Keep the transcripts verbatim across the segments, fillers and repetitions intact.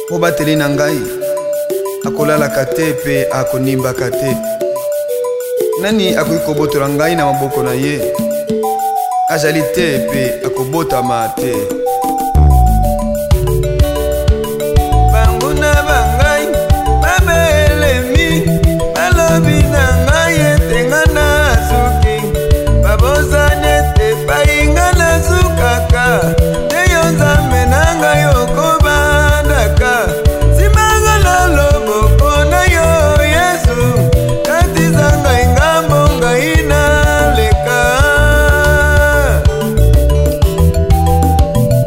obateli na ngai akolalaka te pe akonimbaka te. Nani akoki kobotola ngai na maboko na ye? Azali te pe akobotama te. Banguna bangai babelemi balobi na ngai etenga na suki babozane te bainga na sukaka teyo nzambe na ngai okobandaka simanga na loboko na yo Yesu katiza ngai ngambo ngai na leka.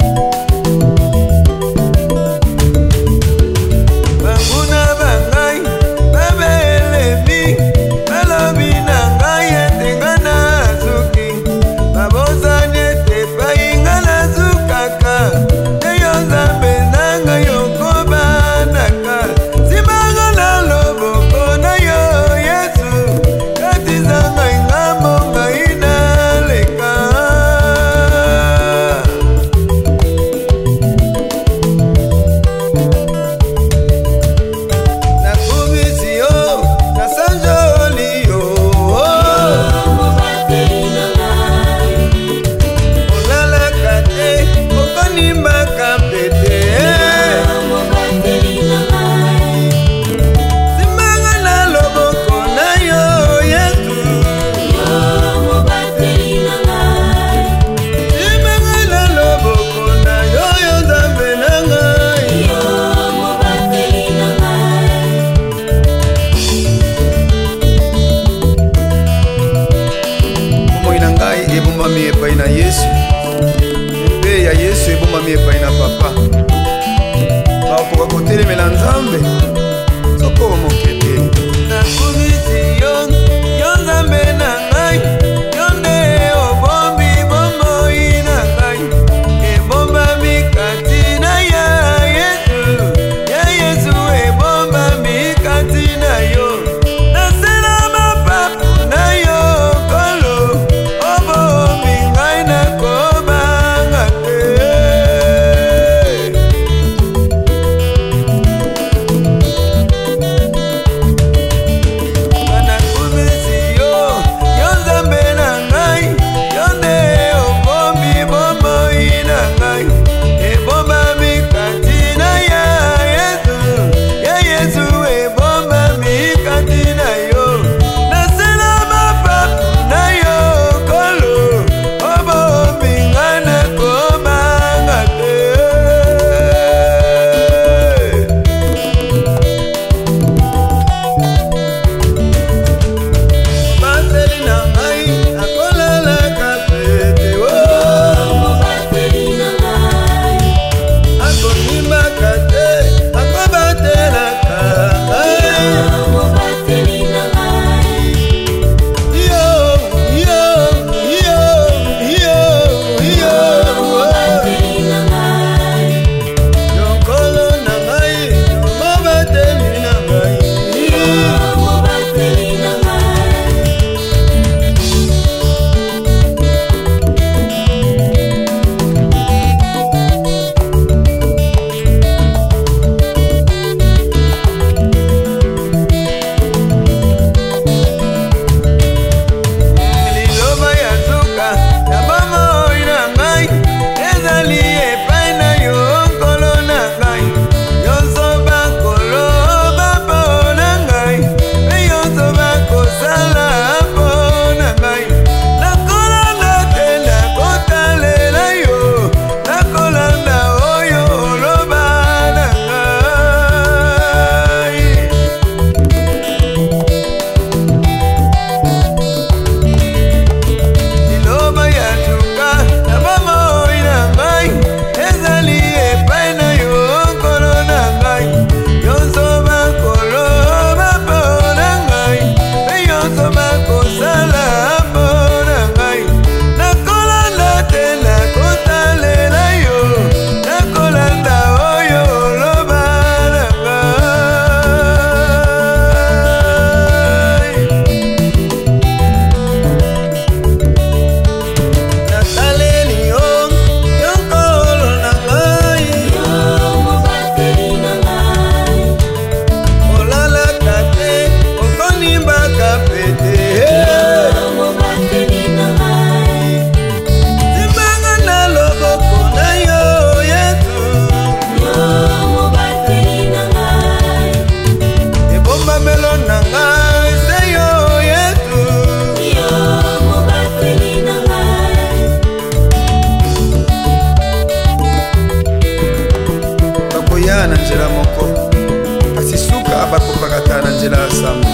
bakobanda na nzela moko kasi suka bakopakata na nzela ya sambo.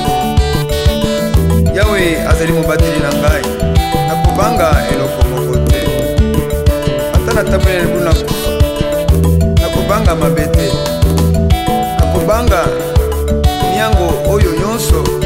Yawe azali mobateli na ngai, nakobanga eloko moko te. Ata natamboleli kuna kufa, nakobanga mabe te. Nakobanga miango oyo nyonso